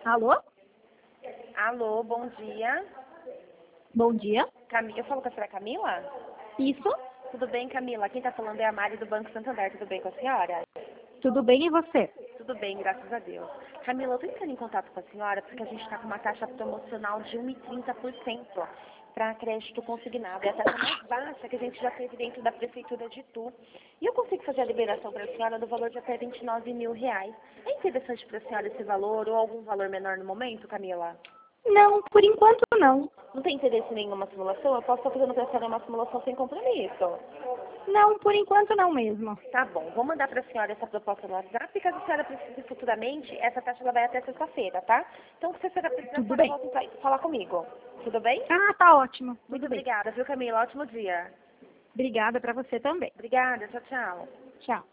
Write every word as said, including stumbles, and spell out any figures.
Alô? Alô, bom dia. Bom dia. Cami... Eu falo com a senhora Camila? Isso? Tudo bem, Camila? Quem está falando é a Mari do Banco Santander. Tudo bem com a senhora? Tudo bem e você? Tudo bem, graças a Deus. Camila, eu estou entrando em contato com a senhora porque a gente está com uma taxa promocional de um vírgula trinta por cento para crédito consignado. É a taxa mais baixa que a gente já teve dentro da Prefeitura de Itu. E eu consigo fazer a liberação para a senhora do valor de até vinte e nove mil reais. É interessante para a senhora esse valor ou algum valor menor no momento, Camila? Não, por enquanto não. Não tem interesse em nenhuma simulação? Eu posso estar fazendo para a senhora uma simulação sem compromisso. Não, por enquanto não mesmo. Tá bom, vou mandar para a senhora essa proposta no WhatsApp, caso a senhora precise futuramente, essa taxa ela vai até sexta-feira, tá? Então, se a senhora precisar, a Tudo senhora bem. volta a falar comigo. Tudo bem? Ah, tá ótimo. Muito Tudo bem. obrigada, viu, Camila? Ótimo dia. Obrigada pra você também. Obrigada, tchau, tchau. Tchau.